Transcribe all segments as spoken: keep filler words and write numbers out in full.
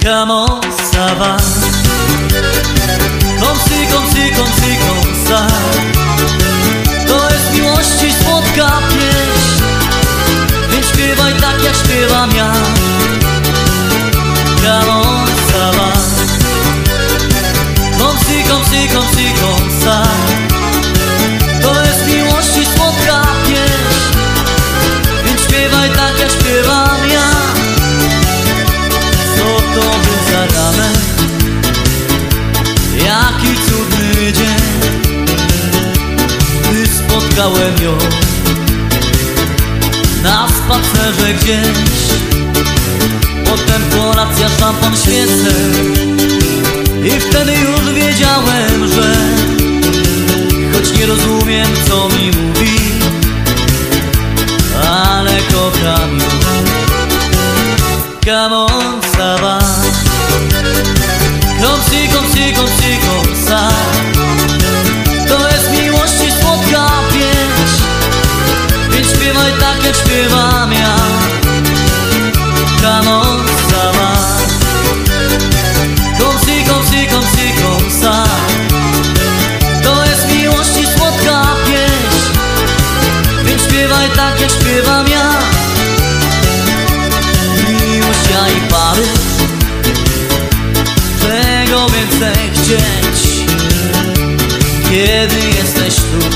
Come on, ça va. Comme si, comme si, comme si, comme ça. To jest miłości słodka pieśń, więc śpiewaj tak jak śpiewam ja. Come on, ça va. Comme si, comme si, comme si, comme ça. To jest miłości słodka pieśń, więc śpiewaj tak jak śpiewam ja. Co to był za ranek? Jaki cudny dzień, gdy spotkałem ją na spacerze gdzieś. Potem kolacja, szampan, świece i wtedy już wiedziałem, że choć nie rozumiem, co mi mówi, ale kocham ją. Come on, ça va. Comme si, comme si, comme si, comme ça. To jest miłości słodka pieśń, więc śpiewaj tak jak śpiewam ja. Come on, ça va. Comme si, comme si, comme si, comme ça. To jest miłości słodka pieśń, więc śpiewaj tak jak śpiewam ja. Miłość, ja i Paryż, czego więcej chcieć, kiedy jesteś tu?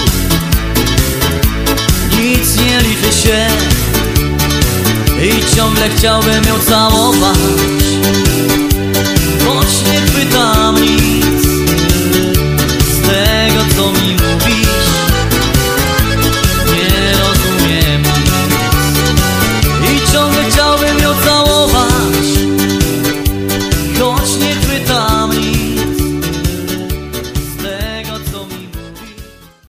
Nic nie liczy się i ciągle chciałbym ją całować.